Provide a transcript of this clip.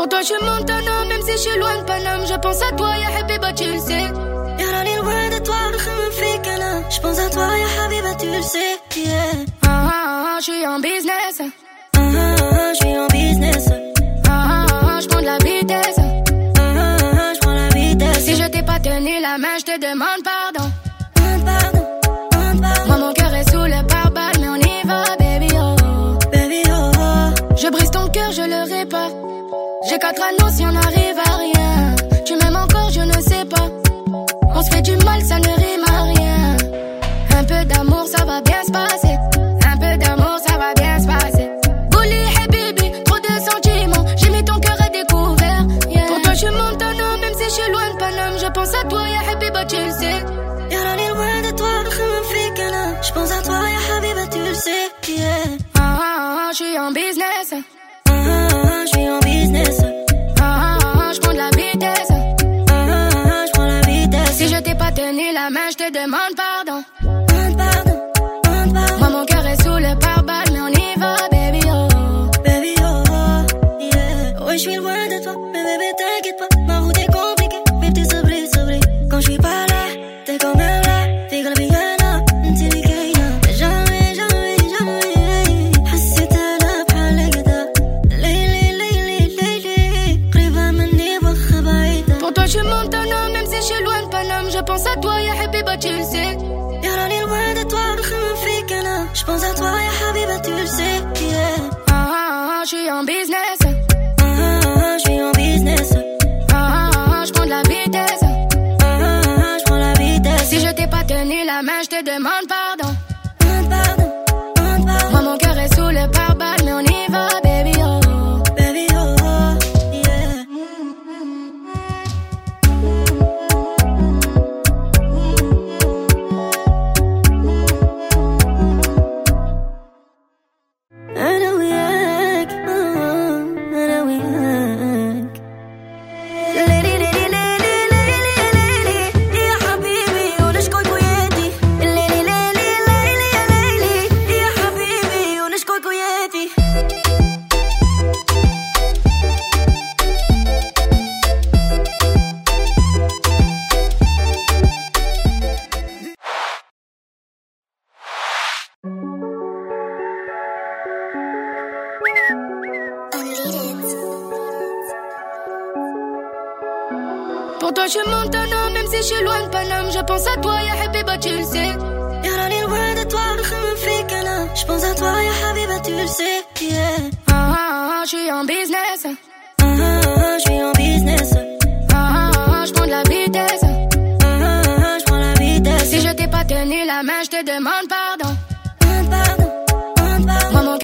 Pour toi je suis Montana, même si je suis loin de Paname. Je pense à toi, ya Habiba, tu le sais. Yarani loin de toi, je pense à toi, ya Habiba, tu le sais. Je suis en business. Je suis en business. Je prends de la vitesse. Je prends la vitesse. Si je t'ai pas tenu la main, je te demande pardon. Pardon. Moi mon cœur est sous le pare-balles, mais on y va, baby oh. Baby oh. Je brise ton cœur, je le répare. J'ai 4 anneaux si on n'arrive à rien. Tu m'aimes encore, je ne sais pas. On se fait du mal, ça ne rime à rien. Un peu d'amour, ça va bien se passer. Un peu d'amour, ça va bien se passer. Bouli, habibi, trop de sentiments. J'ai mis ton cœur à découvert, yeah. Pour toi je suis Montana, même si je suis loin de Paname. Je pense à toi, ya Habiba, tu le sais. Yarani loin de toi, je pense à toi, ya Habiba, tu le sais, je suis en business. Je suis en business. Je prends de la vitesse. Je prends la vitesse. Si je t'ai pas tenu la main, je te demande pardon. Pardon. Moi mon cœur est sous le pare-balles, mais on y va, baby oh. Baby oh, yeah. Ouais, je suis loin de toi, mais bébé t'inquiète pas. Ma route est compliquée, mais t'es sabri. Quand je suis pas là, t'es quand même là. T'es comme bien là, t'es nickel. Jamais. حسيت انا بحالك كده. ليلي قريبة مني وخا بعيدة. Pour toi je suis Montana, même si je suis loin de Paname. Je pense à toi, ya Habiba, tu le sais. Yarani loin de toi, je pense à toi, ya Habiba, tu le sais, Je suis en business. Je suis en business. Je prends de la vitesse. Je prends la vitesse. Si je t'ai pas tenu la main, je te demande pardon. Pardon. Moi mon cœur est sous le pare-balles, mais on y va, baby oh. Baby oh, yeah. أنا وياك يا حبيبي ونشكوك وياتي. يا حبيبي ونشكوك وياتي. Pour toi je suis Montana, même si je suis loin de Paname. Je pense à toi, ya Habiba, tu le sais. Yarani loin de toi, je pense à toi, ya Habiba, tu le sais, Je suis en business. Je suis en business. Je prends de la vitesse. Je prends la vitesse. Si je t'ai pas tenu la main, je te demande pardon.